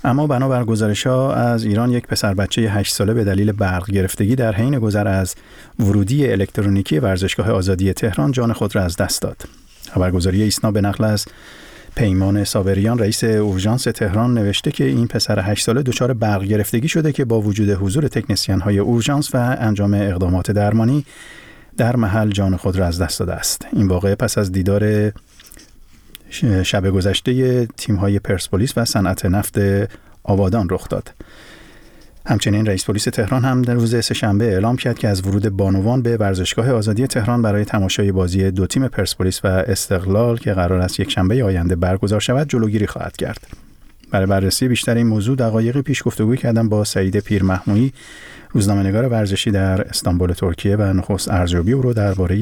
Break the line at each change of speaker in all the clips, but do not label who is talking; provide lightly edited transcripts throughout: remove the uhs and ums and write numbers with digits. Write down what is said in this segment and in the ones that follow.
اما بنابر گزارش‌ها از ایران یک پسر بچه 8 ساله به دلیل برق گرفتگی در حین گذر از ورودی الکترونیکی ورزشگاه آزادی تهران جان خود را از دست داد. خبرگزاری ایسنا به نقل از پیمان صابریان رئیس اورژانس تهران نوشته که این پسر 8 ساله دچار برق گرفتگی شده که با وجود حضور تکنسین‌های اورژانس و انجام اقدامات درمانی در محل جان خود را از دست داده است. این واقعه پس از دیدار شب گذشته تیم‌های پرسپولیس و صنعت نفت آبادان رخ داد. همچنین رئیس پلیس تهران هم در روز سه‌شنبه اعلام کرد که از ورود بانوان به ورزشگاه آزادی تهران برای تماشای بازی دو تیم پرسپولیس و استقلال که قرار است یک شنبه آینده برگزار شود جلوگیری خواهد کرد. برای بررسی بیشتر این موضوع دقایقی پیش گفتگو کردم با سعید پیرمحمویی، روزنامه‌نگار ورزشی در استانبول ترکیه و نخست ارزیابی او را درباره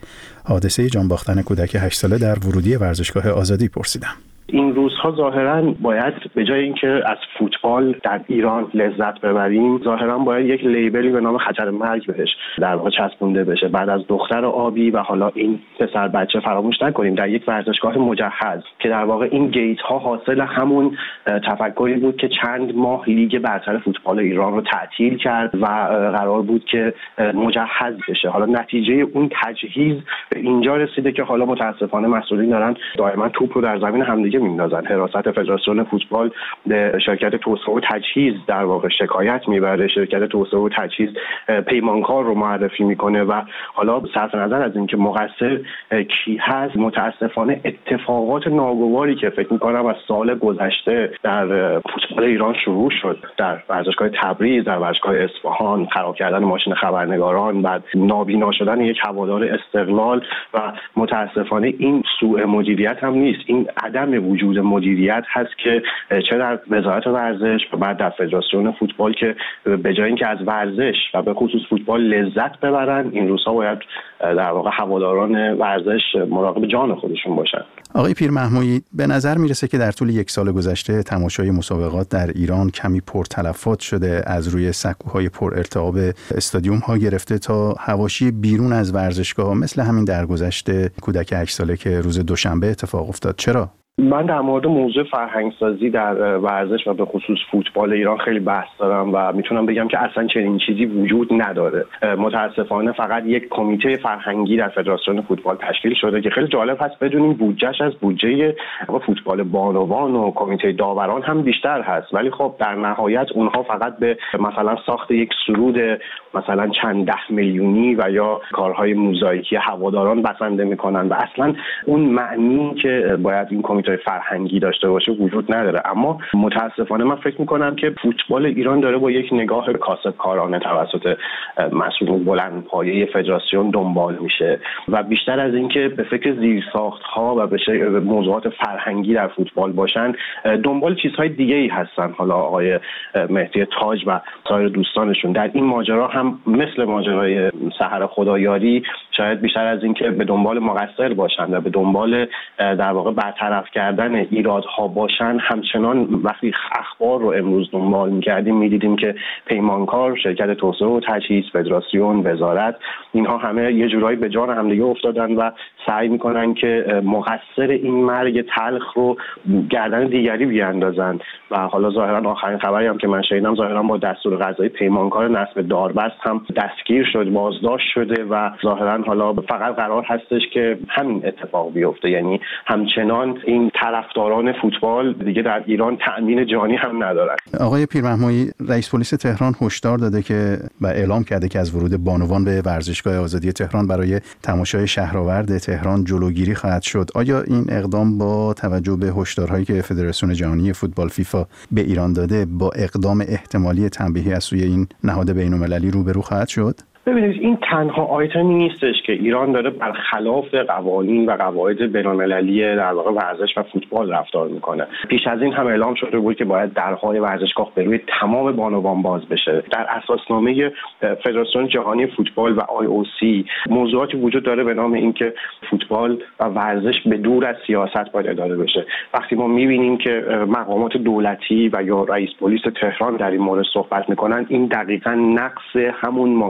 حادثه جان باختن کودک 8 ساله در ورودی ورزشگاه آزادی پرسیدم.
این روزها ظاهراً باید به جای اینکه از فوتبال در ایران لذت ببریم، ظاهراً باید یک لیبلی به نام خطر مرگ بهش در واقع چسبونده بشه. بعد از دختر آبی و حالا این پسر بچه، فراموش نکنیم در یک ورزشگاه مجهز که در واقع این گیت ها حاصل همون تفکری بود که چند ماه لیگ برتر فوتبال ایران رو تعطیل کرد و قرار بود که مجهز بشه. حالا نتیجه اون تجهیز به اینجا رسیده که حالا متاسفانه مسئولین دارن دائما توپ رو در زمین همدیگه میندازن. حراست فدراسیون فوتبال به شرکت توسعه و تجهیز در واقع شکایت میبره، شرکت توسعه و تجهیز پیمانکار رو معرفی میکنه و حالا صرف نظر از اینکه مقصر کی هست، متاسفانه اتفاقات ناگواری که فکر میکنم از سال گذشته در فوتبال ایران شروع شد، در ورزشگاه تبریز، در ورزشگاه اصفهان، خراب کردن ماشین خبرنگاران، بعد نابینا شدن یک هوادار استقلال و متاسفانه این سوء مدیریت هم نیست، این عدم وجود مدیریت هست که چه در وزارت ورزش و بعد در فدراسیون فوتبال که به جای اینکه از ورزش و به خصوص فوتبال لذت ببرن، این روزها باید در واقع هواداران ورزش مراقب جان خودشون باشن.
آقای پیرمحمویی، به نظر میرسه که در طول یک سال گذشته تماشای مسابقات در ایران کمی پرتلفات شده، از روی سکوهای پر ارتعاب استادیوم ها گرفته تا حواشی بیرون از ورزشگاه، مثل همین درگذشت کودک 8 ساله که روز دوشنبه اتفاق افتاد. چرا؟
من در مورد موضوع فرهنگسازی در ورزش و به خصوص فوتبال ایران خیلی بحث دارم و میتونم بگم که اصلا چنین چیزی وجود نداره. متاسفانه فقط یک کمیته فرهنگی در فدراسیون فوتبال تشکیل شده که خیلی جالب هست بدونیم بودجهش از بودجه فوتبال بانوان و کمیته داوران هم بیشتر هست، ولی خب در نهایت اونها فقط به مثلا ساخت یک سرود مثلا چند 10 میلیونی و یا کارهای موزاییکی هواداران بسنده میکنن و اصلا اون معنی که باید این کمیته فرهنگی داشته باشه وجود نداره. اما متاسفانه من فکر میکنم که فوتبال ایران داره با یک نگاه کاسبکارانه توسط مسئولین بلندپایه فدراسیون دنبال میشه و بیشتر از اینکه به فکر زیرساخت‌ها و به موضوعات فرهنگی در فوتبال باشن، دنبال چیزهای دیگه‌ای هستن. حالا آقای مهدی تاج و سایر دوستانشون در این ماجرا هم مثل ماجرای سحر خدایاری شاید بیشتر از اینکه به دنبال مقصر باشن و به دنبال در واقع برطرف کردن ایرادها باشن، همچنان وقتی اخبار رو امروز دنبال می‌کردیم می‌دیدیم که پیمانکار، شرکت توسعه و تجهیز، فدراسیون، وزارت، اینها همه یه جورایی به جان همدیگه افتادن و سعی می‌کنن که مقصر این مرگ تلخ رو گردن دیگری بیاندازن و حالا ظاهرا آخرین خبری هم که من شنیدم ظاهرا با دستور قضایی پیمانکار نصب داربست هم دستگیر شد، بازداشت شده و ظاهرا حالا فقط قرار هستش که همین اتفاق بیفته. یعنی همچنان این طرفداران فوتبال دیگه در ایران تأمین جانی هم ندارن.
آقای پیرمحمویی، رئیس پلیس تهران هشدار داده که و اعلام کرده که از ورود بانوان به ورزشگاه آزادی تهران برای تماشای شهرآورد تهران جلوگیری خواهد شد. آیا این اقدام با توجه به هشدارهایی که فدراسیون جهانی فوتبال فیفا به ایران داده با اقدام احتمالی تنبیهی از سوی این نهاد بین‌المللی روبرو خواهد شد؟
ببینید، این تنها آیتمی نیستش که ایران داره برخلاف قوانین و قواعد بین‌المللی در واقع ورزش و فوتبال رفتار میکنه. پیش از این هم اعلام شده بود که باید درهای ورزشگاه به روی تمام بانوان باز بشه. در اساسنامه فدراسیون جهانی فوتبال و IOC موضوعاتی وجود داره به نام اینکه فوتبال و ورزش به دور از سیاست باید اداره بشه. وقتی ما میبینیم که مقامات دولتی و یا رئیس پلیس تهران در این مورد صحبت میکنن، این دقیقاً نقص همون مقررات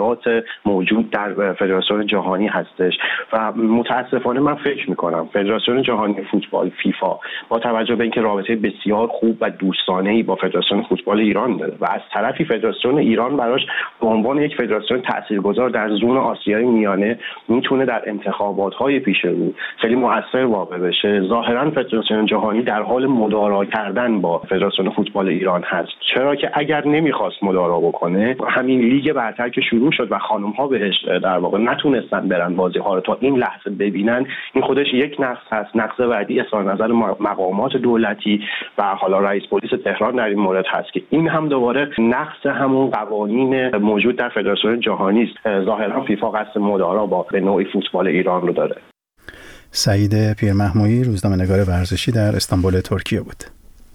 مقررات موجود در فدراسیون جهانی هستش و متاسفانه من فکر میکنم فدراسیون جهانی فوتبال فیفا با توجه به اینکه رابطه بسیار خوب و دوستانه‌ای با فدراسیون فوتبال ایران داره و از طرفی فدراسیون ایران براش به عنوان یک فدراسیون تاثیرگذار در زون آسیای میانه میتونه در انتخابات‌های پیش رو خیلی مؤثر واقع بشه، ظاهراً فدراسیون جهانی در حال مدارا کردن با فدراسیون فوتبال ایران هست، چرا که اگر نمیخواست مدارا بکنه همین لیگ برتر که شروع شد و خانم‌ها بهش در واقع نتونستن برن بازی‌ها رو تا این لحظه ببینن، این خودش یک نقص هست. نقص بعدی اظهار نظر مقامات دولتی و حالا رئیس پلیس تهران در این مورد هست که این هم دوباره نقص همون قوانین موجود در فدراسیون جهانی است. ظاهرا فیفا قصد مدارا با به نوعی فوتبال ایران رو داره.
سعید پیرمحمویی، روزنامه‌نگار ورزشی در استانبول ترکیه بود.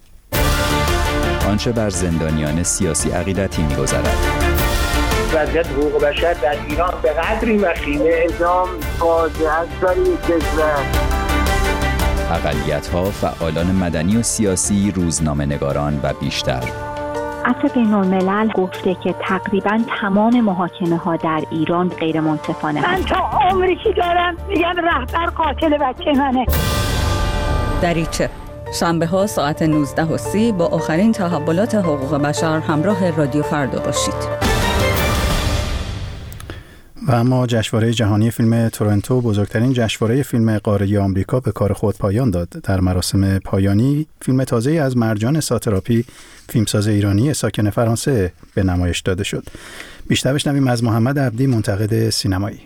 آنچه بر زندانیان سیاسی عقیدتی می‌گذرد.
وضعیت حقوق بشر در ایران به قدری وخیمه، اعدام فاجعه است برای کشور.
اقلیت‌ها، فعالان مدنی و سیاسی، روزنامه‌نگاران و بیشتر.
عفو بین‌الملل گفته که تقریباً تمام محاکمه‌ها در ایران غیر منصفانه
من تا عمری که دارم میگم رهبر قاتل بچه منه.
دریچه شنبه‌ها ساعت 19:30 با آخرین تحولات حقوق بشر همراه رادیو فردا باشید.
و اما جشنواره جهانی فیلم تورنتو، بزرگترین جشنواره فیلم قاره آمریکا، به کار خود پایان داد. در مراسم پایانی فیلم تازه‌ای از مرجان ساتراپی، فیلمساز ایرانی ساکن فرانسه، به نمایش داده شد. بیشتر بشنویم از محمد عبدی، منتقد سینمایی.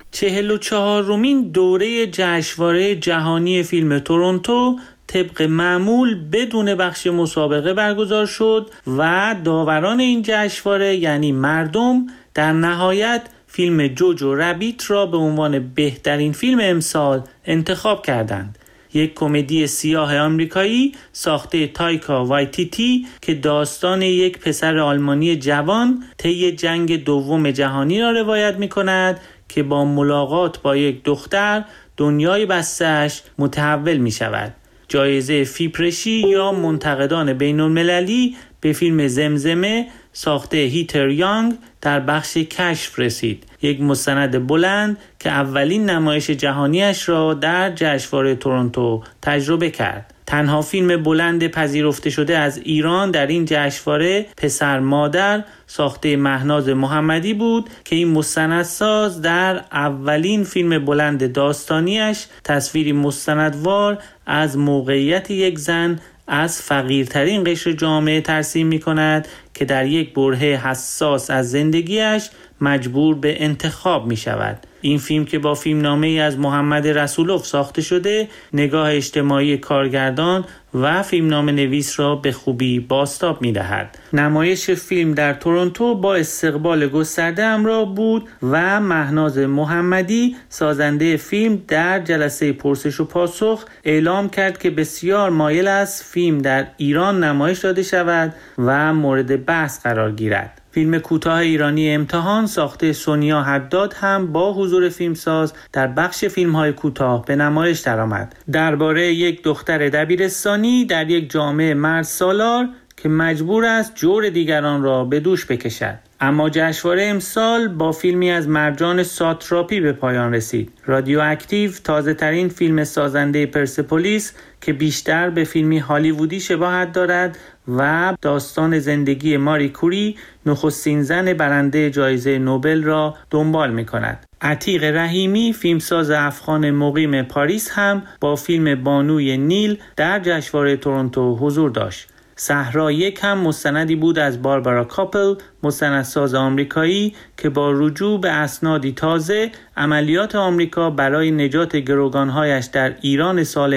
44مین دوره جشنواره جهانی فیلم تورنتو طبق معمول بدون بخش مسابقه برگزار شد و داوران این جشنواره یعنی مردم در نهایت فیلم جوجو رابیت را به عنوان بهترین فیلم امسال انتخاب کردند. یک کمدی سیاه آمریکایی ساخته تایکا وایتیتی که داستان یک پسر آلمانی جوان طی جنگ دوم جهانی را روایت می‌کند که با ملاقات با یک دختر دنیای بسته‌اش متحول می‌شود. جایزه فیپرشی یا منتقدان بین‌المللی به فیلم زمزمه ساخته هیتر یانگ در بخش کشف رسید. یک مستند بلند که اولین نمایش جهانیش را در جشنواره تورنتو تجربه کرد. تنها فیلم بلند پذیرفته شده از ایران در این جشنواره پسر مادر ساخته مهناز محمدی بود که این مستندساز در اولین فیلم بلند داستانیش تصویری مستندوار از موقعیت یک زن از فقیرترین قشر جامعه ترسیم می کند که در یک برهه حساس از زندگیش مجبور به انتخاب می شود. این فیلم که با فیلمنامه‌ای از محمد رسولوف ساخته شده، نگاه اجتماعی کارگردان و فیلمنامه نویس را به خوبی بازتاب می دهد. نمایش فیلم در تورنتو با استقبال گسترده همراه بود و مهناز محمدی سازنده فیلم در جلسه پرسش و پاسخ اعلام کرد که بسیار مایل است فیلم در ایران نمایش داده شود و مورد بحث قرار گیرد. فیلم کوتاه ایرانی امتحان ساخته سونیا حداد هم با حضور فیلمساز در بخش فیلم‌های کوتاه به نمایش درآمد. درباره یک دختر دبیرستانی در یک جامعه مرد سالار که مجبور است جور دیگران را به دوش بکشد. اما جشنواره امسال با فیلمی از مرجان ساتراپی به پایان رسید. رادیواکتیو تازه ترین فیلم سازنده پرسپولیس که بیشتر به فیلمی هالیوودی شباهت دارد و داستان زندگی ماری کوری، نخستین زن برنده جایزه نوبل را دنبال می کند. عتیق رحیمی، فیلمساز افغان مقیم پاریس هم با فیلم بانوی نیل در جشنواره تورنتو حضور داشت. صحرا یک هم مستندی بود از باربارا کاپل، مستندساز آمریکایی که با رجوع به اسنادی تازه عملیات آمریکا برای نجات گروگانهایش در ایران سال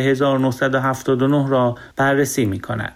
1979 را بررسی می‌کند.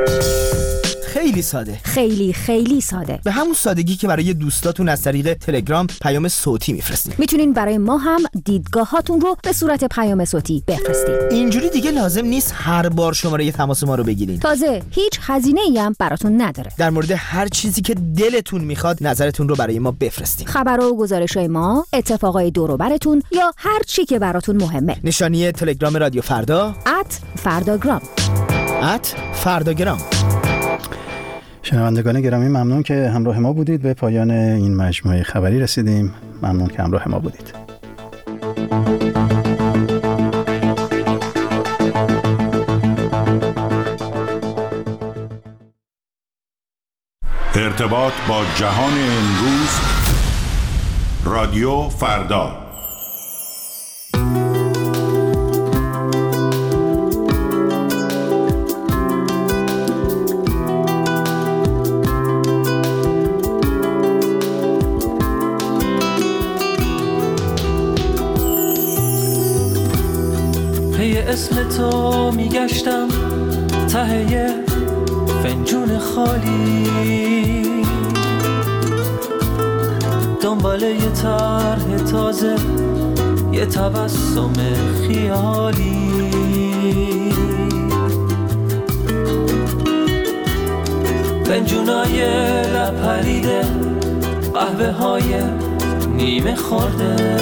خیلی ساده،
خیلی ساده،
به همون سادگی که برای دوستاتون از طریق تلگرام پیام صوتی میفرستین.
میتونین برای ما هم دیدگاهاتون رو به صورت پیام صوتی بفرستین.
اینجوری دیگه لازم نیست هر بار شماره تماس ما رو بگیرین.
تازه هیچ هزینه‌ای هم براتون نداره.
در مورد هر چیزی که دلتون میخواد نظرتون رو برای ما بفرستین.
خبرها و گزارش‌های ما، اتفاقای دور و براتون یا هر چی که براتون مهمه.
نشانی تلگرام رادیو فردا
@فرداگرام.
@فرداگرام.
شنوندگان گرامی ممنون که همراه ما بودید. به پایان این مجموعه خبری رسیدیم. ممنون که همراه ما بودید.
ارتباط با جهان امروز، رادیو فردا.
پی اسم تو میگشتم ته فنجون خالی، دنبال یه طرح تازه، یه تبسم خیالی. فنجونای لپریده، قهوه های نیمه خورده،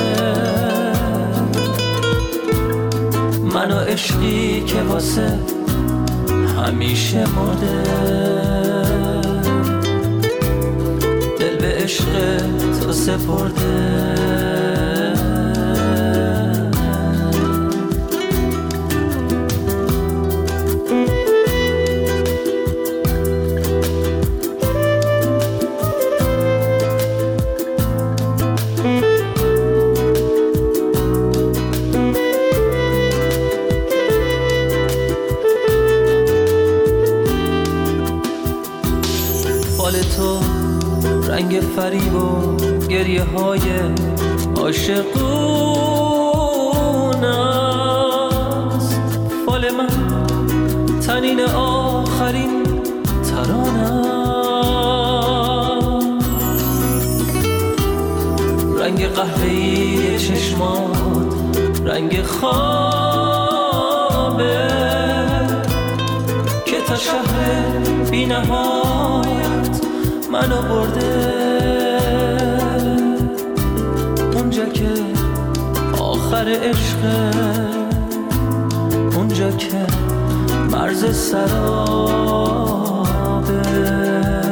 من و عشقی که واسه همیشه مرده. دل به عشق تو سپرده. رنگ فریب و گریه های عاشقون است، فال من تنین آخرین ترانم. رنگ قهوه‌ای چشمات رنگ خوابه که تا شهر بی نهایت منو برده. اونجا که آخر عشقه، اونجا که مرز سرابه.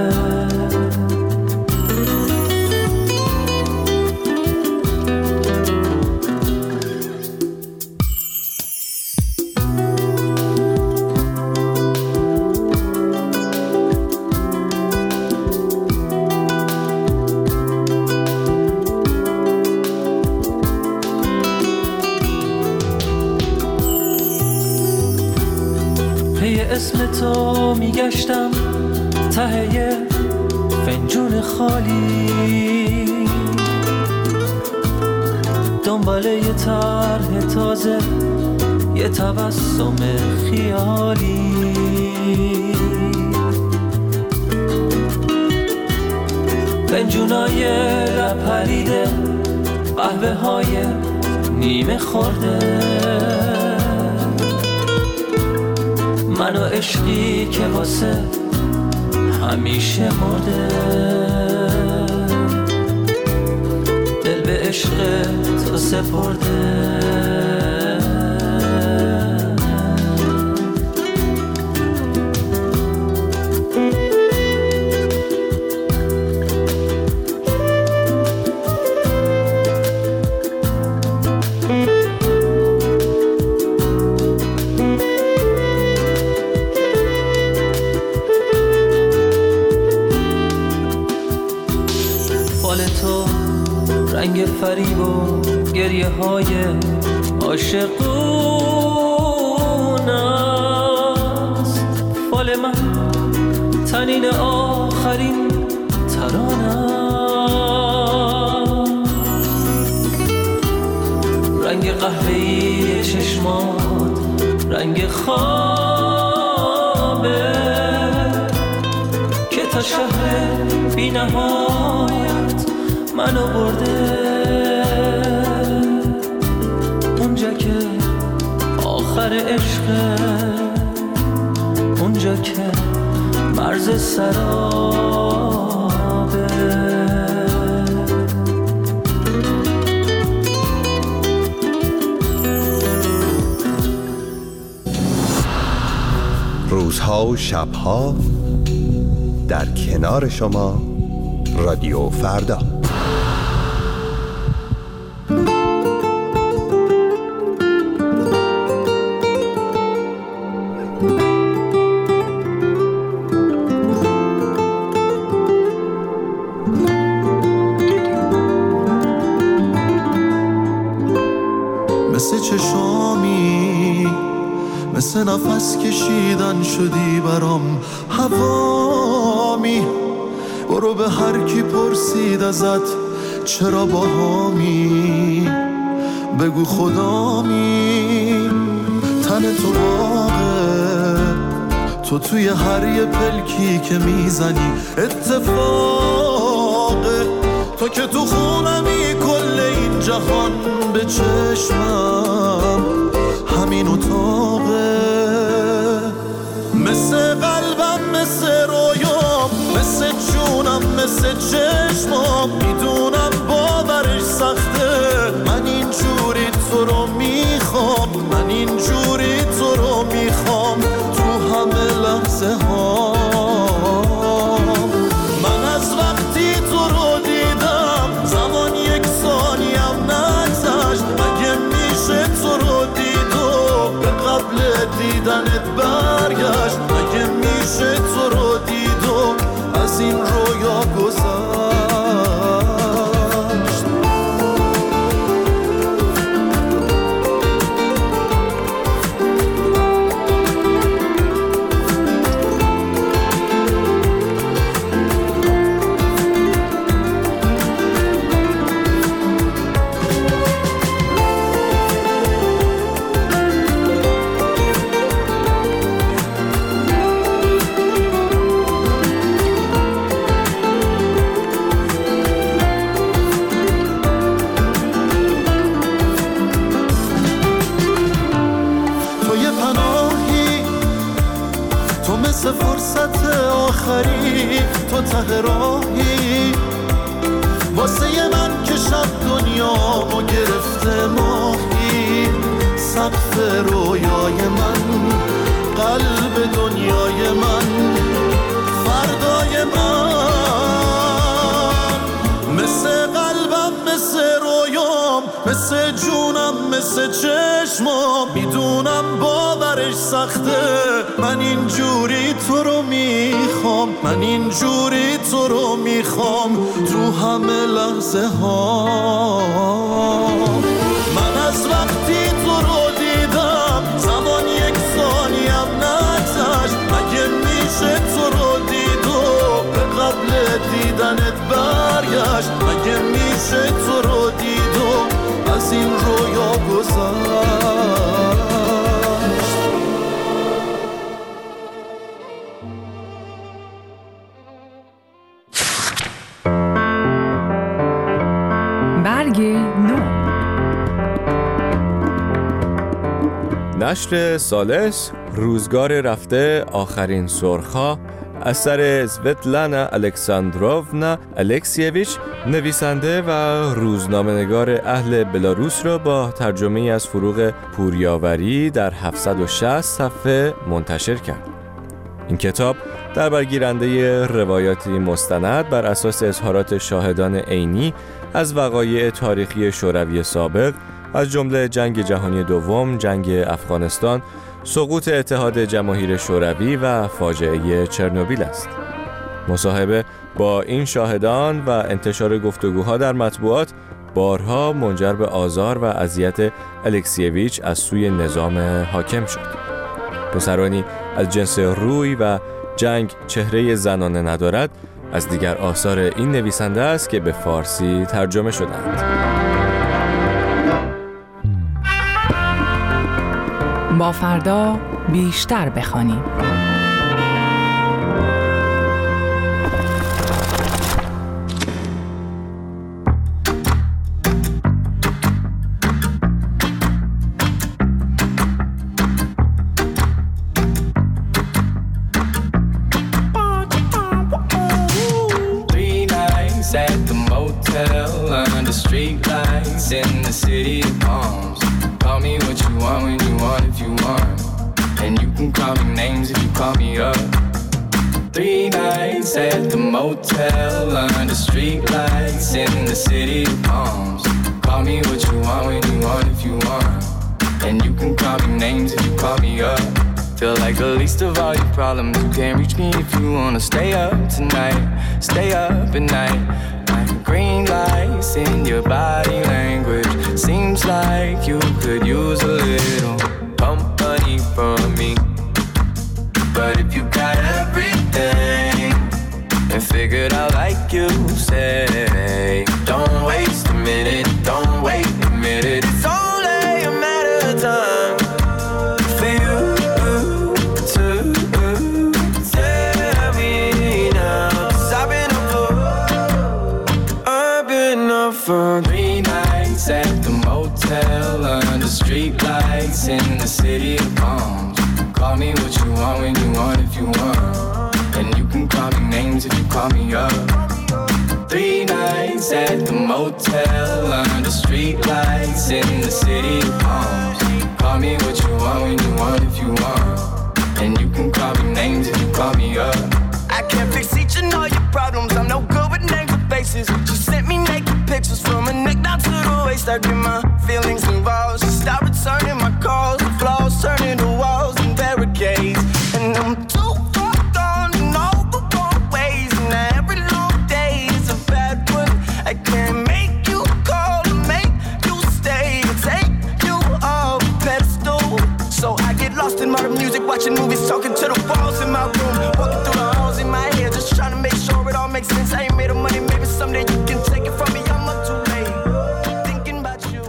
اسم تو میگشتم ته فنجون خالی، دنبال یه طرح تازه، یه تبسم خیالی. فنجونای لپریده، قهوه های نیمه خورده، من و عشقی که واسه همیشه مرده. دل به عشق تو سپرده. رنگ فریب و گریه های عاشقون است، فال من تنین آخرین ترانم. رنگ قهوه‌ای چشمات رنگ خوابه که تا شهر بی نهایت منو برده. اونجا که آخر عشقه، اونجا که مرز سرابه.
روزها و شبها در کنار شما رادیو فردا.
مثل چشامی، مثل نفس کشیدن شدی برام هوامی. برو به هر کی پرسید ازت چرا باهامی، بگو خدامی. تن تو باغه، تو توی هر یه پلکی که میزنی اتفاقه. تو که تو خونمی کل این جهان به چشمم همین اتاقه. مثل قلبم، مثل رویام، مثل جونم، مثل چشمام. میدونم باورش سخته، من اینجوری تو رو میخوام، من اینجوری تو رو میخوام تو همه لحظه ها. من از وقتی تو رو دیدم زمان یک ثانیم نگذشت. مگه میشه تو رو دید و به قبل دیدنت برگشت؟ مگه میشه تو رو دید و از این رویا گذشت؟ مثل فرصت آخری تو ته راهی واسه من که شب دنیامو گرفته ماهی. سقف رویای من، قلب دنیای من، فردای من. مثل قلبم، مثل رویام، مثل جونم، مثل چشمام. میدونم باورش سخته، من اینجوری تو رو میخوام، من اینجوری تو رو میخوام تو همه لحظه ها. من از وقتی تو رو دیدم زمان یک ثانیم نگذشت. مگه میشه تو رو دید و به قبل دیدنت برگشت؟ مگه میشه تو رو دید و از این رویا گذشت؟
نشر سالس، روزگار رفته، آخرین سرخا، اثر سوتلانا الکساندروونا الکسیویچ، نویسنده و روزنامه‌نگار اهل بلاروس را با ترجمه از فروغ پوریاوری در 760 صفحه منتشر کرد. این کتاب در برگیرنده روایاتی مستند بر اساس اظهارات شاهدان عینی از وقایع تاریخی شوروی سابق، از جمله جنگ جهانی دوم، جنگ افغانستان، سقوط اتحاد جماهیر شوروی و فاجعه چرنوبیل است. مصاحبه با این شاهدان و انتشار گفتگوها در مطبوعات بارها منجر به آزار و اذیت الکسیویچ از سوی نظام حاکم شد. پسرانی از جنس روی و جنگ چهره زنانه ندارد از دیگر آثار این نویسنده است که به فارسی ترجمه شدند.
با فردا بیشتر بخوانیم.
3 nights at the motel under street lights in the city of palms. Call me what you want when you want if you want. And you can call me names if you call me up. Feel like the least of all your problems. You can't reach me if you wanna stay up tonight. Stay up at night. Like green lights in your body language. Seems like you could use a little company from me. But if you got everything and figured out like you say, don't waste a minute, don't wait a minute. It's only a matter of time for you to tell me now. 'Cause I've been up for 3 nights at the motel under street lights in the city of palms. Call me what you want when you want if you want. And you can call me names if you call me up. 3 nights at the motel under street lights in the city of palms. Call me what you want when you want if you want. And you can call me names if you call me up. I can't fix each and all your problems. I'm no good with names or faces. She sent me naked pictures from her neck down to the waist. I get my feelings involved. She stopped returning my calls. The flaws turning to walls and barricades. And I'm too far gone in all the wrong ways. And every long day is a bad one. I can't make you call or make you stay or take you off a pedestal. So I get lost in modern music, watching movies, talking to the walls in my room, walking through the halls in my head, just trying to make sure it all makes sense. I ain't made of money, maybe someday you can take it from me. I'm up too late, thinking about you.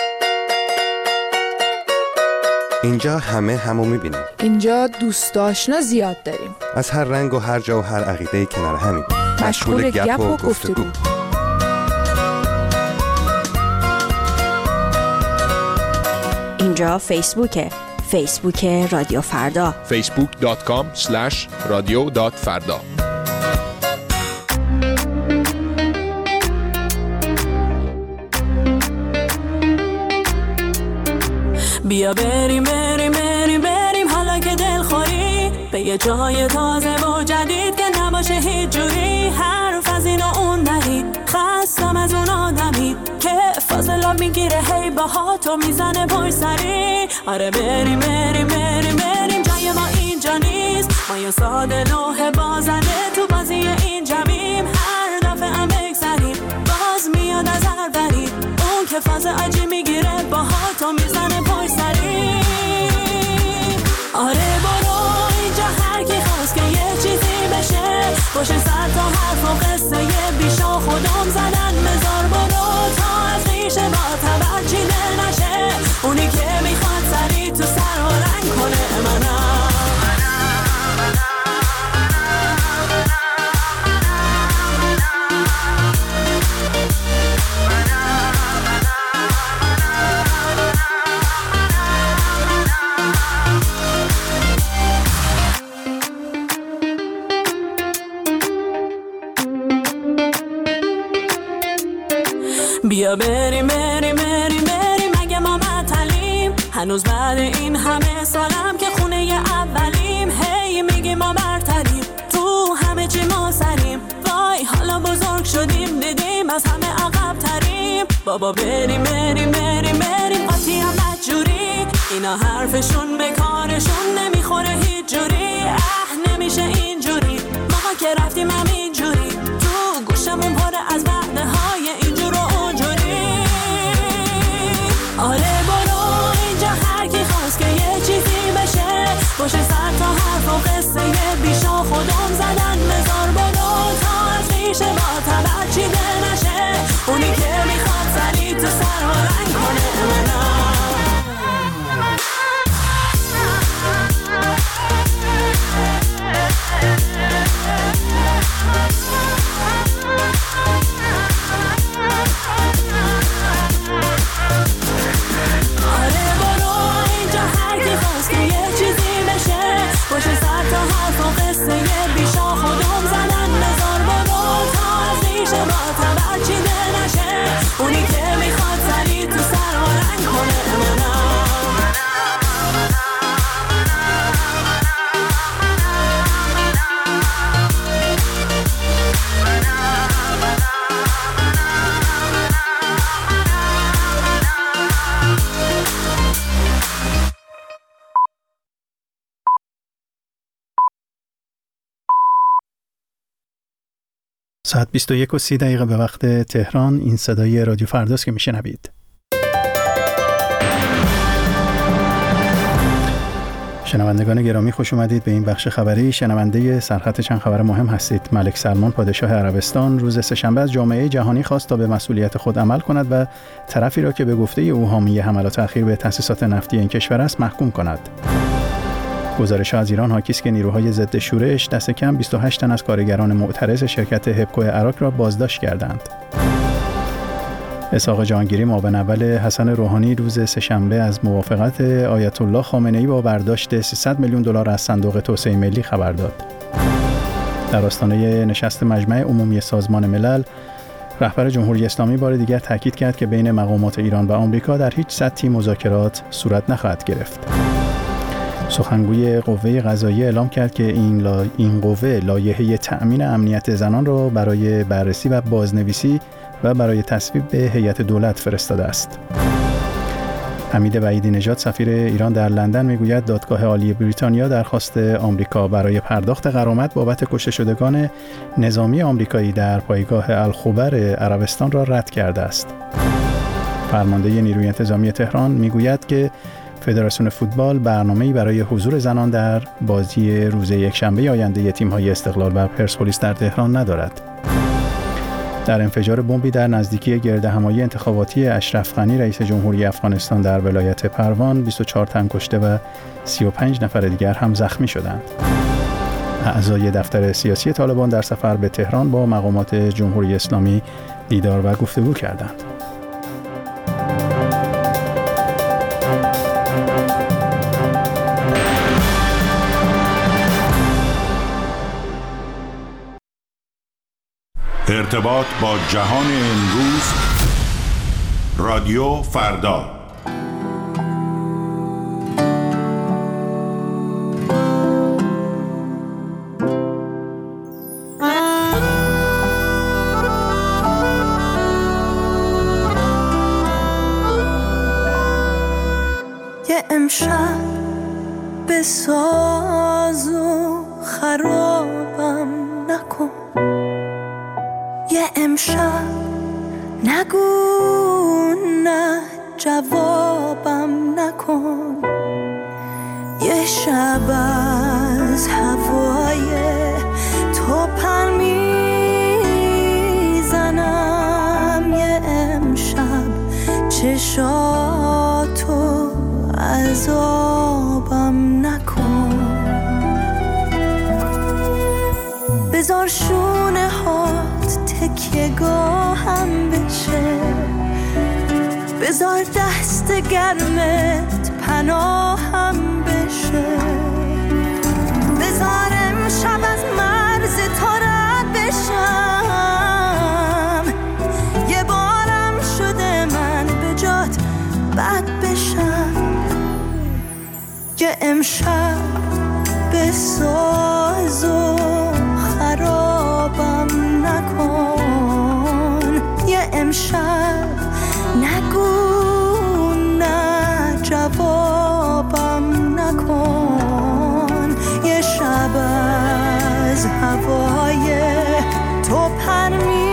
اینجا همو میبینیم.
اینجا دوست آشنا زیاد داریم.
از هر رنگ و هر جا و هر عقیده کنار همیم.
مشغول گپ و گفتگو.
اینجا فیسبوکه. فیسبوک رادیو فردا.
facebook.com/radio.farda.
بیا بریم بریم بریم بریم حالا که دلخوری به یه جای تازه و جدید که نباشه هیچ جوری. حرف از این و اون نهی، خستم از اون آدمی که فاصله میگیره هی باهاتو میزنه پای سری. آره بریم بریم بریم بریم جای ما اینجا نیست. ما یه ساده لوح بازنده تو بازی این جمعیم. هر دفعه هم بگذریم باز میاد از هر دری اون که فاز عجی میگیره باهاتو میزنه پای سری. آره برو اینجا هر کی خواست که یه چیزی بشه باشه صد تا حرف و قصه بیشا خودم زدن. بذار برو تا از ریشه با تبر چیده نشه اونی که میخواد سری تو سر و رنگ کنه منم. بیا بریم بریم بریم بریم اگه ما معطلیم هنوز بعد این همه سالم که خونه اولیم. هی میگیم ما برتریم تو همه چی ما سریم. وای حالا بزرگ شدیم دیدیم از همه عقب تریم. بابا بریم بریم بریم بریم قاطی هم بدجوری. اینا حرفشون به کارشون نمیخوره هیچ جوری. نمیشه اینجوری ما که رفتیم همینجوری تو گوشمون پره از وعده های اینجور و اونجوری. آره برو اینجا هر کی خواست که یه چیزی بشه باشه صد تا حرف و قصه بیشا خودم زدن. بذار برو تا از ریشه با تبر چیده نشه اونی که میخواد سری تو سر و رنگ کنه منم. باشه صد تا حرف و قصه بیشا خودم زدن. بذار برو تا از ریشه با تبر
ساعت 21:30 به وقت تهران. این صدای رادیو فرداست که میشنوید. شنوندگان گرامی، خوش اومدید به این بخش خبری. شنونده سرخط چند خبر مهم هستید. ملک سلمان پادشاه عربستان روز سه‌شنبه از جامعه جهانی خواست تا به مسئولیت خود عمل کند و طرفی را که به گفته او حامی حملات اخیر به تأسیسات نفتی این کشور است محکوم کند. گزارش از ایران حاکی است که نیروهای ضد شورش دست کم 28 تن از کارگران معترض شرکت هپکو عراق را بازداشت کردند. اسحاق جهانگیری معاون اول حسن روحانی روز سه‌شنبه از موافقت آیت الله خامنه‌ای با برداشت $300 میلیون از صندوق توسعه ملی خبر داد. در آستانه نشست مجمع عمومی سازمان ملل، رهبر جمهوری اسلامی بار دیگر تاکید کرد که بین مقامات ایران و آمریکا در هیچ سطحی مذاکرات صورت نخواهد گرفت. سخنگوی قوه قضاییه اعلام کرد که این قوه لایحه تأمین امنیت زنان را برای بررسی و بازنویسی و برای تصویب به هیئت دولت فرستاده است. حمید وحیدی نژاد سفیر ایران در لندن میگوید دادگاه عالی بریتانیا درخواست آمریکا برای پرداخت غرامت بابت کشته شدگان نظامی آمریکایی در پایگاه الخبر عربستان را رد کرده است. فرمانده نیروی انتظامی تهران میگوید که فدراسیون فوتبال برنامه‌ای برای حضور زنان در بازی روز یکشنبه آینده تیم‌های استقلال و پرسپولیس در تهران ندارد. در انفجار بمبی در نزدیکی گردهمایی انتخاباتی اشرف غنی رئیس جمهوری افغانستان در ولایت پروان 24 تن کشته و 35 نفر دیگر هم زخمی شدند. اعضای دفتر سیاسی طالبان در سفر به تهران با مقامات جمهوری اسلامی دیدار و گفتگو کردند.
ارتباط با جهان امروز، رادیو فردا.
یه امشب به ساز و خرابم نکن، یه امشب نگو نه جوابم نکن، یه شب از هوای تو پر میزنم، یه امشب چشاتو عذابم نکن، بذار شونه هات تکیه گاهم بشه، بذار دست گرمت پناهم بشه، بذار امشب از مرز تو رد بشم، یه بارم شده من به جات بد بشم، یه امشب به ساز و خرابم نکن، یه امشب نگو نه جوابم نکن، یه شب از هوای تو پر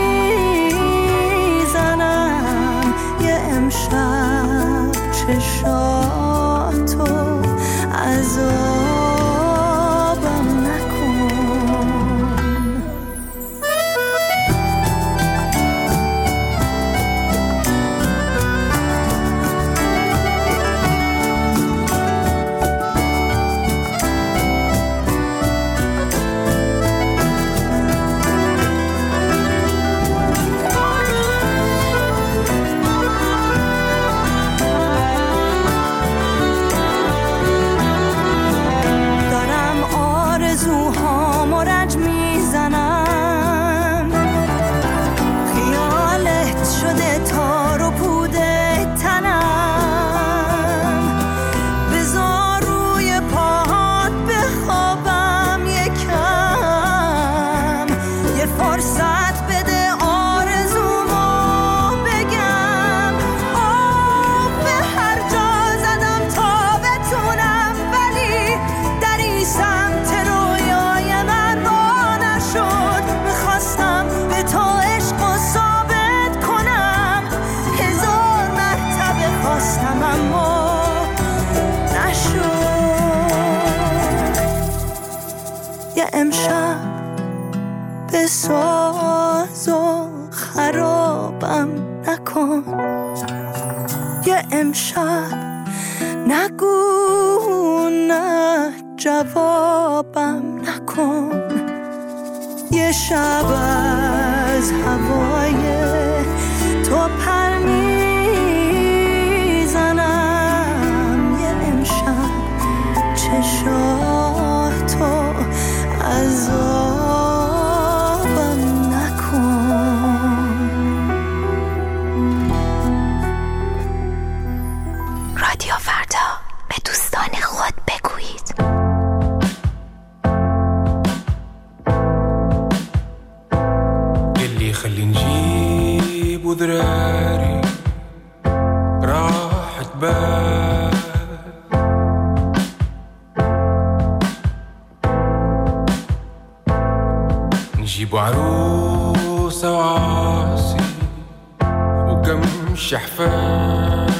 میزنم، یه امشب چشاتو عذابم نکن.
بساز و خرابم نکن. یه امشب نگو نه جوابم نکن. یه شب از هوای تو پر میزنم. یه امشب چشاتو عذابم نکن.
رادیو فردا، به دوستان خود بگویید.
اللي خلي نجيب وذراري راحت بال. نجيب عروسة وعاصي وقمش حفال.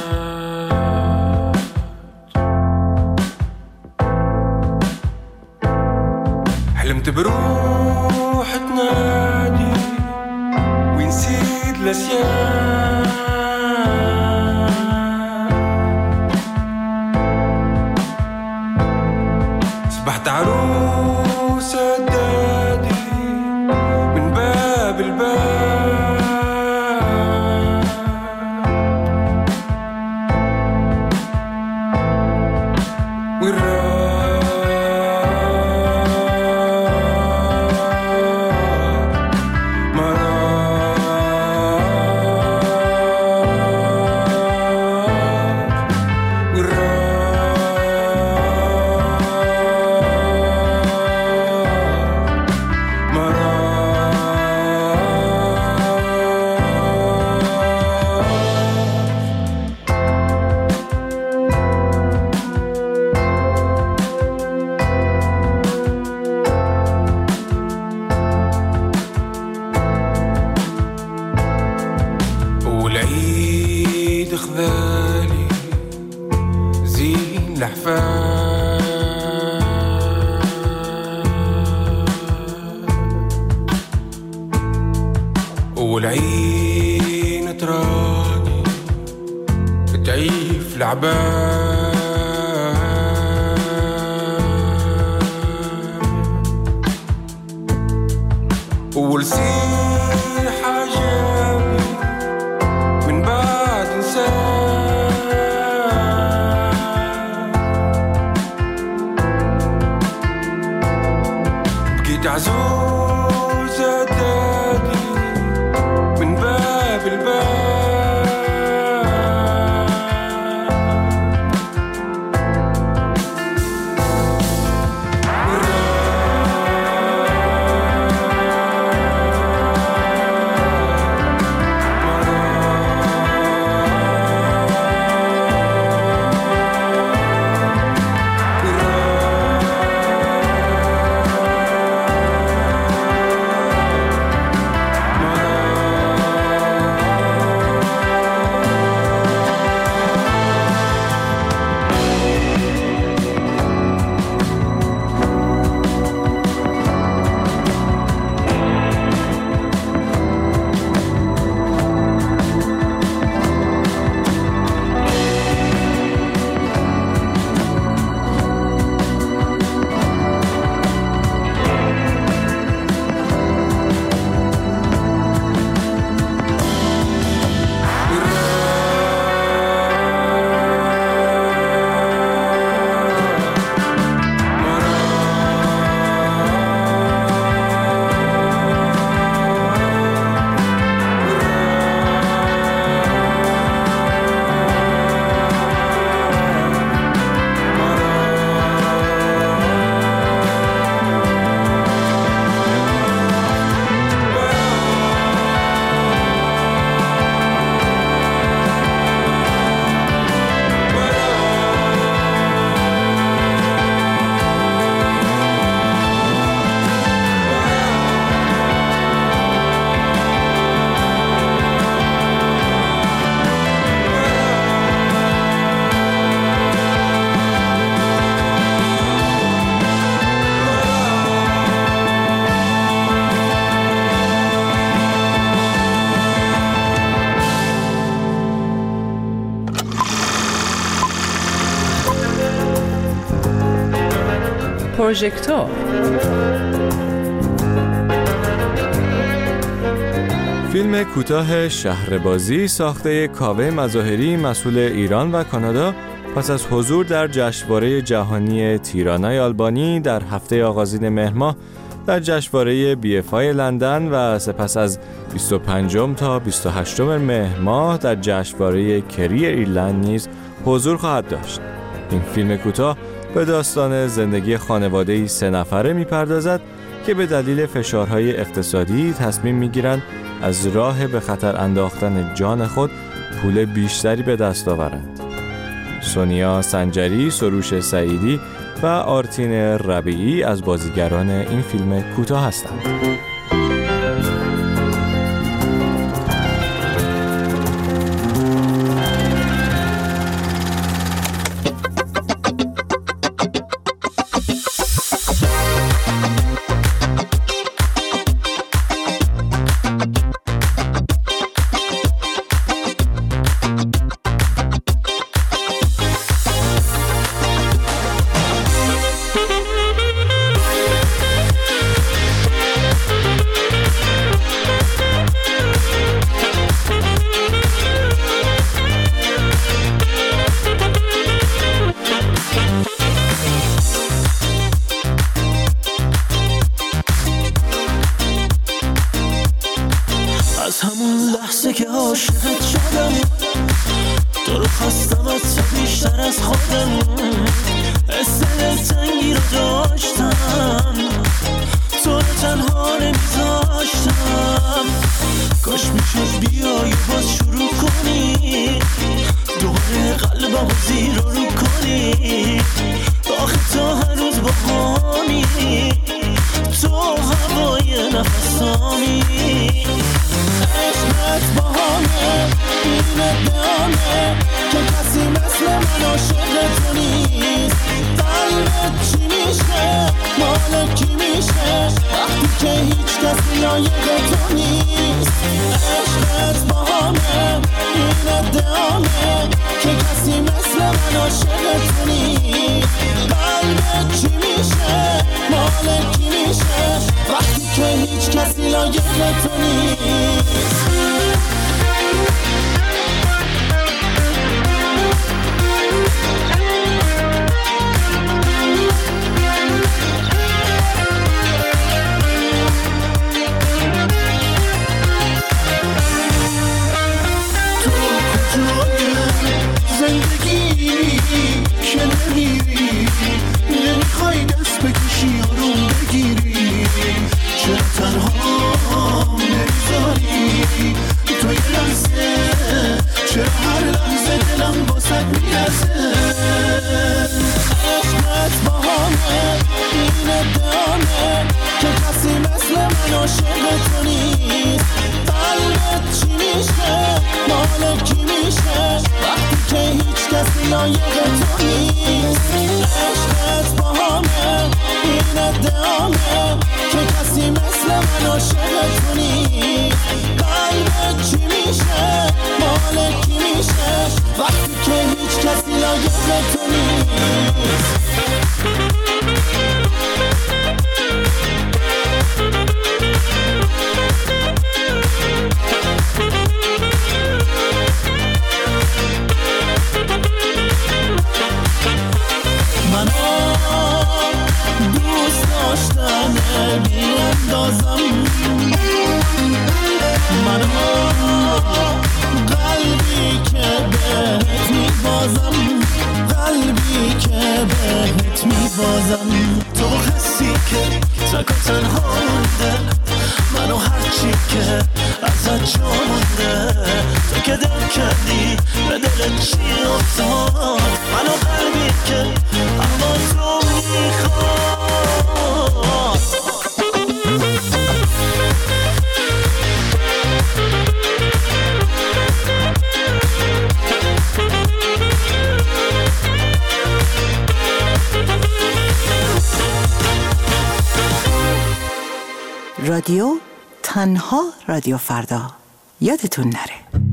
حلمت بروح تنادي ونسيت الأسياد. صبحت عروسة دادي من باب الباب. والعيد خذالي زين الحفال. والعين تراقي تعيف العبال. والسيحة جابي من بعد نسال. بقيت عزوزة دادي من باب الباب.
پروژکتور.
فیلم کوتاه شهربازی ساخته کاوه مظاهری مسئول ایران و کانادا پس از حضور در جشنواره جهانی تیرانای آلبانی در هفته آغازین مهر ماه در جشنواره BFI لندن و سپس از 25 تا 28 مهر ماه در جشنواره کری ایرلند نیز حضور خواهد داشت. این فیلم کوتاه به داستان زندگی خانواده‌ای 3 نفره می‌پردازد که به دلیل فشارهای اقتصادی تصمیم می‌گیرند از راه به خطر انداختن جان خود پول بیشتری به دست آورند. سونیا سنجری، سروش سعیدی و آرتین ربیعی از بازیگران این فیلم کوتاه هستند.
که عاشقت شدم، تو رو خواستم از تو بیشتر از خودم، حس دلتنگی رو داشتم، تو رو تنها نمیذاشتم، کاش میشد بیایی باز شروع کنی، دوباره قلبم رو زیر رو کنی، آخه تو هنوز با همی، تو هوای نفسامی، عشقت با همه این ادامه که کسی مثل من عاشق تو نیست، قلبت چی میشه مال کی میشه وقتی که هیچ کسی لایق تو نیست، عشقت با همه این ادامه که کسی مثل من عاشق تو نیست، قلبت چی میشه مال کی میشه وقتی که هیچ کسی لایق تو نیست. زندگی که نمیری نمیخوای دست بکشی آروم بگیری، چرا تنها نمیذاری تو یه لحظه، چرا هر لحظه دلم باسد میرزه، عشقت با همه این ادامه که کسی مثل من عاشق تو نیست، قلبت چی میشه مال کی میشه وقتی که هیچ کسی لایق تو نیست، عشقت با همه این ادامه که کسی مثل من عاشق تو نیست، قلبت چی میشه مال کی میشه وقتی که هیچ کسی لایق تو نیست. دوست داشتن بیاندازم، من قلبی که بهت میبازم، قلبی که بهت میبازم، تو حسی که تک و تنها مونده، منو هرچی که ازت جا مونده، تو که دل کردی به دل چی افتاد، منو قلبی که اما تو میخواد.
رادیو تنها رادیو فردا، یادتون نره.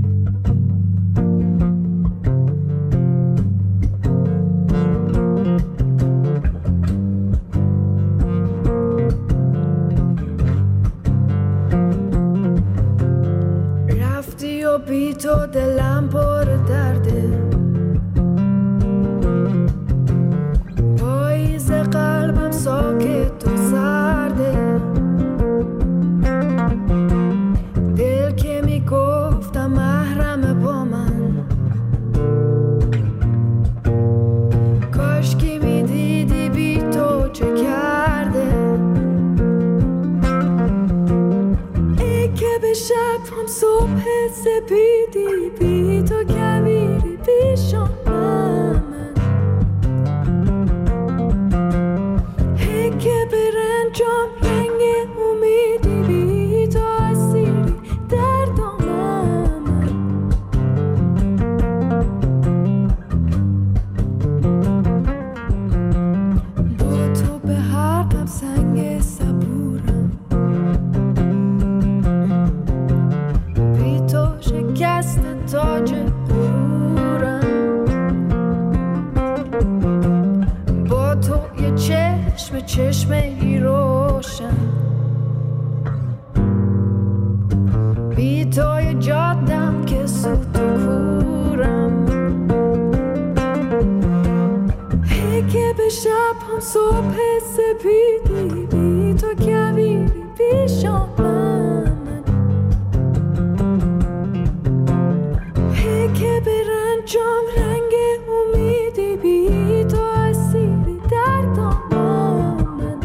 بی تو دلم پر درده، پاییز قلبم ساکت و سرده، دل که میگفتم محرم با من، کاش که میدیدی بی تو چه کرده. ای که به شب هم صبح سپیدی، بی تو کویری پیشم من، ای که به رنجام رنگ امیدی، بی تو اسیری در دامم من. با تو به هر دم سنگ صبورم، بی تو شکست تاج غرورم، با تو یه چشم چشمه روشن، بی تو یه جادم که سوت و کورم، ای که به شب هم صبح سپیدی، بی تو کویری پیشم من، ای که به رنجام رنگ امیدی، بی تو اسیری در دامم من.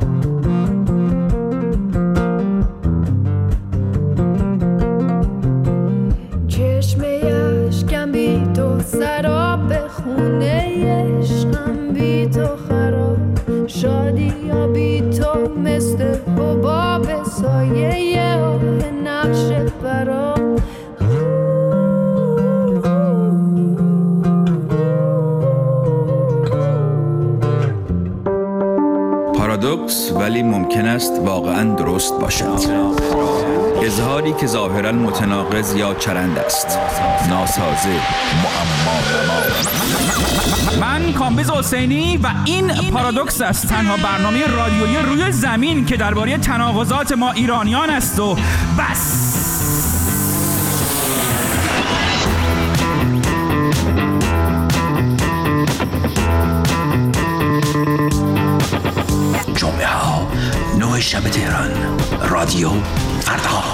چشمه اشکم بی تو سراب، خونه عشقم بی تو خراب، شادی یا بی تو مثل حباب، سایه آه نقش برام.
پارادوکس ولی ممکن است واقعاً درست باشد. اظهاری که ظاهراً متناقض یا چرند است، ناسازه، معما.
من کامبیز حسینی و این پارادوکس است، تنها برنامه رادیویی روی زمین که درباره تناقضات ما ایرانیان است و بس.
جمعه ها 9 شب تهران، رادیو فردا.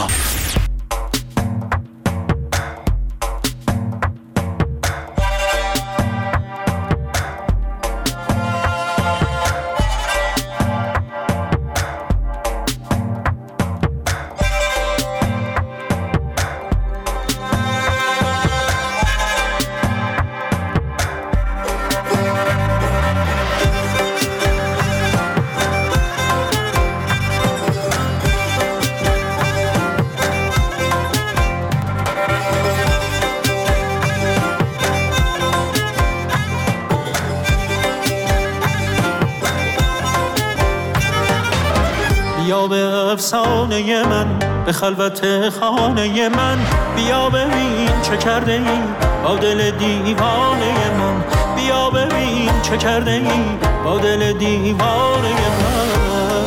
بیا به افسانه من، به خلوت خانه من، بیا ببین چه کرده ای با دل دیوانه من، بیا ببین چه کرده ای با دل دیوانه من.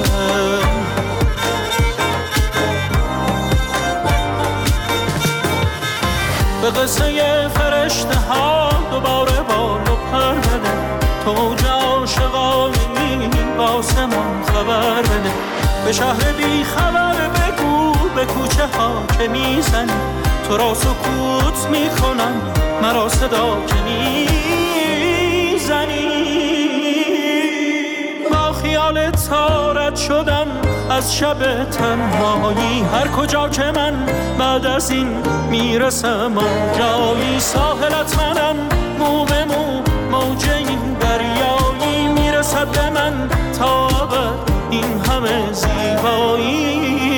به قصه فرشته ها دوباره بال و پر بده، تو عاشقانی با آسمان خبر بده، به شهر بی خبر بگو به کوچه ها که میزنی، تو را سکوت میکنم مرا صدا که میزنی. با خیال تارت شدم از شب تنهایی، هر کجا که من بعد از این میرسم آنجایی، ساحلت منم مو به مو، موج این دریایی میرسد به من تا ابد این همه زیبایی.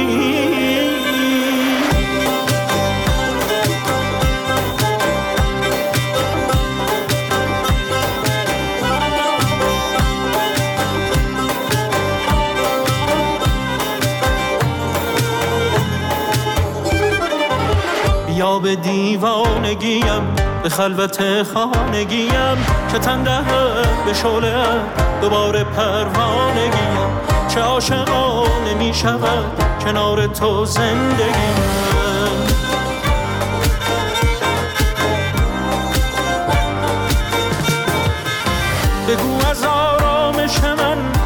بیا به دیوانگیم، به خلوت خانگیم، که تن دهد به شعله دوباره پروانگیم، چه عاشقانه می شود کنار تو زندگیم.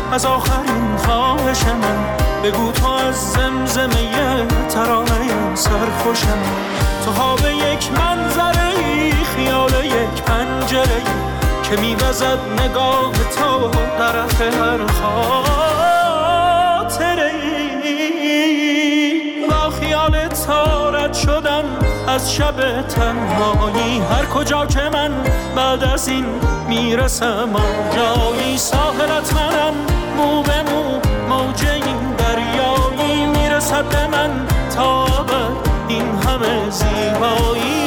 از آخرین خواهش من بگو تو از زمزمه ترانه سرخوش من. تو خواب یک منظره، خیال یک پنجره که میوزد نگاه تو طرف هر خاطره. با خیال تو رد شدم از شب تنهایی، هر کجا که من بعد از این میرسم آنجایی. ساحلت منم، مو به مو موج این دریایی، میرسد به من تا ابد این همه زیبایی.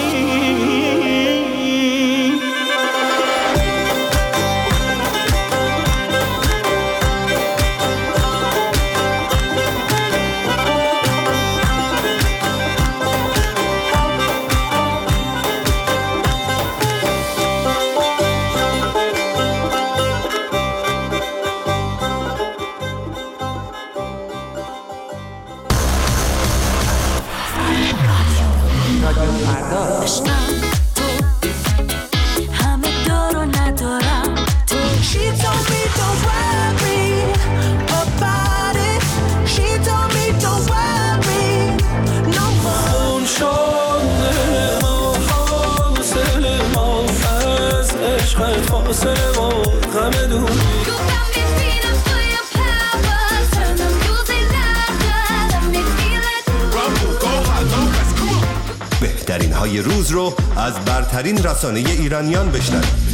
بهترین های روز رو از برترین رسانه ایرانیان بشنوید.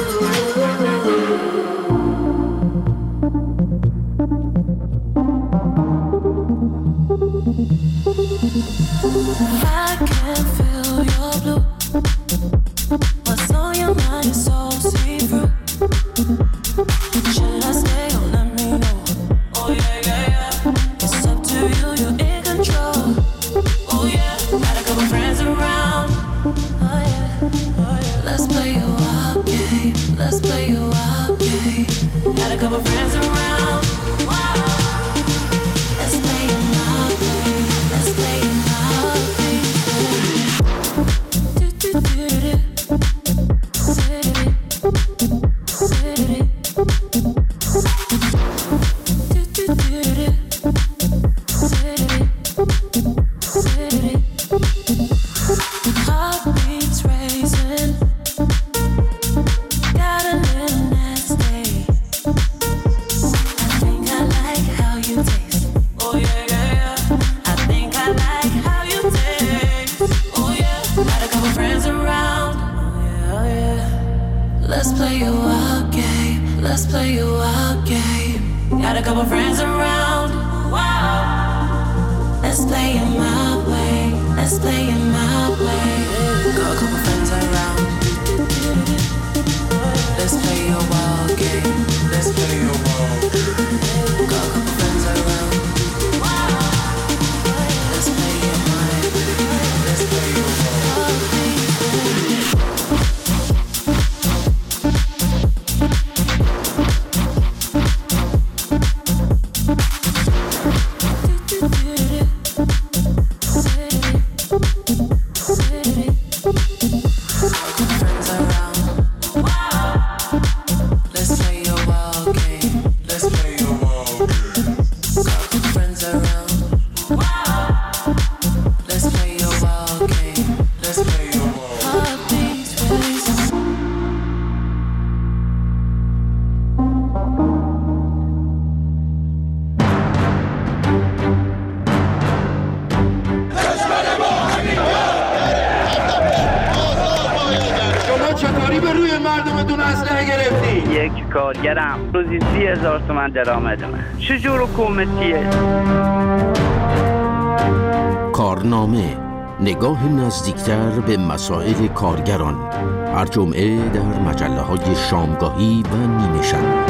کارگرم روزی 30,000 تومان درآمدمه. چجور حکومتیه؟
کارنامه، نگاه نزدیکتر به مسائل کارگران، هر جمعه در مجله‌های شامگاهی و نیمه شب.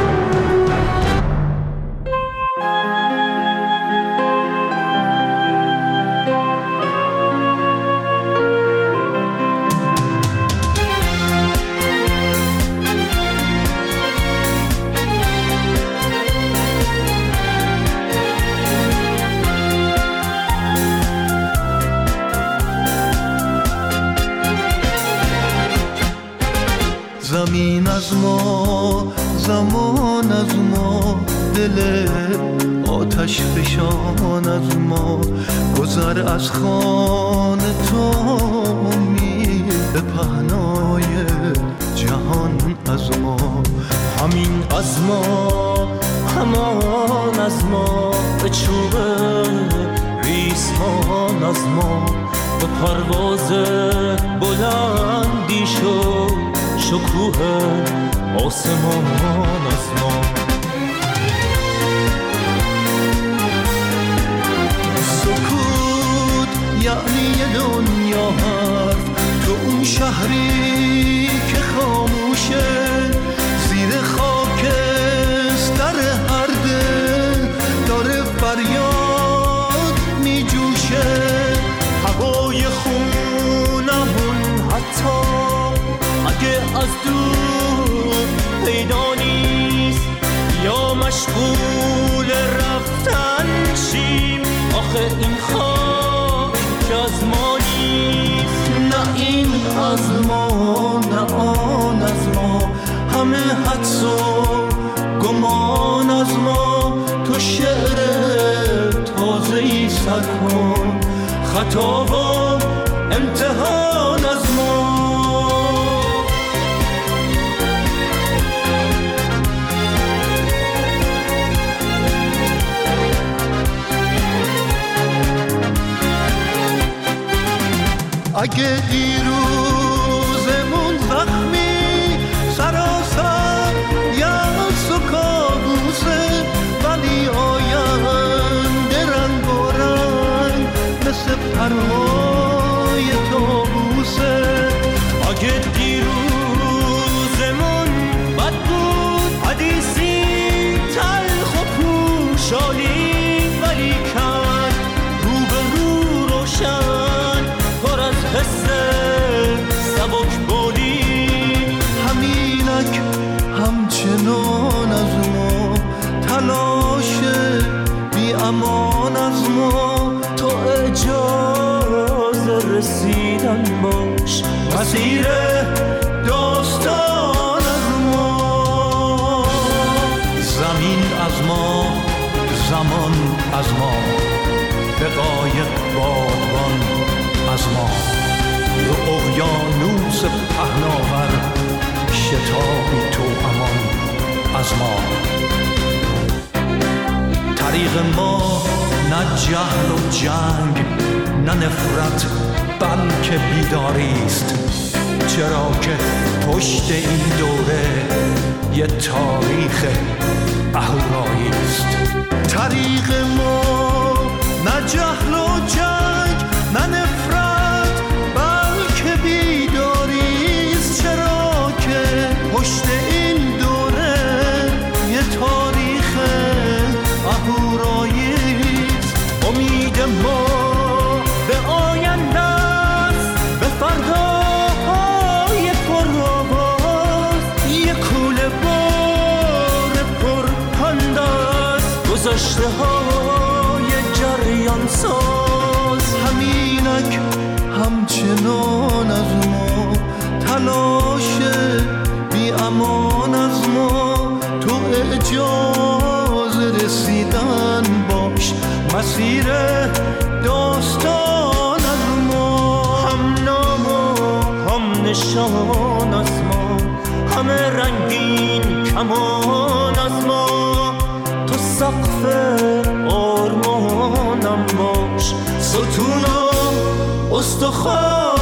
زمین از ما، زمان از ما، دل آتش فشان از ما، گذر از خانه تو امید پهنای جهان از ما. همین از ما، همان از ما، به چوب ریسمان از ما، به پرواز بلندی شد شکوه آسمان از ما. سکوت یعنی دنیا حرف، تو اون شهری که خاموشه، زیر خاکستر هر دل داره فریاد می جوشه. هوای خونمون حتی اگه از دور پیدا نیست، یا مشغول رفتن شیم، آخه این خاک که از ما نیست. نه این از ما، نه آن از ما، همه حدس و گمان از ما. تو شعر تازه‌ای سر کن، خطا و امتحان از ما. اگه دیروزمون زخمی سراسر یأس و کابوسه، ولی آینده رنگ و رنگ مثل پرهای طاووسه. اگه دیروزمون بد بود، حدیثی تلخ و پوشالی، ولی کن رو به رو روشن پر از حس سبک بولی. همینک همچنان از ما، تلاش بی امان از ما. تو اجازه رسیدن باش، مسیر داستان از ما. زمین از ما، زمان از ما، به قایق بادبان از ما، رو اقیانوس پهناور شتابی تو امان از ما. طریق ما نه جهل و جنگ، نه نفرت، بلکه بیداری است، چرا که پشت این دوره یه تاریخ اهورایی است. طریق ما نه جهل و جنگ، نه نفرت، بلکه بیداری است، چرا که پشت این دوره یه تاریخ اهورایی است. امید ما به آینده است، به فرداهای پرآواز، یه کوله بار پرپند است، گذشته های جریان ساز. همینک همچنان از ما، تلاش بی امان از ما. تو اجازه رسیدن باش، مسیر داستان از ما. هم نام و هم نشان از ما، همه رنگین کمان از ما. تو سقف آرمانم باش، ستون و استخوان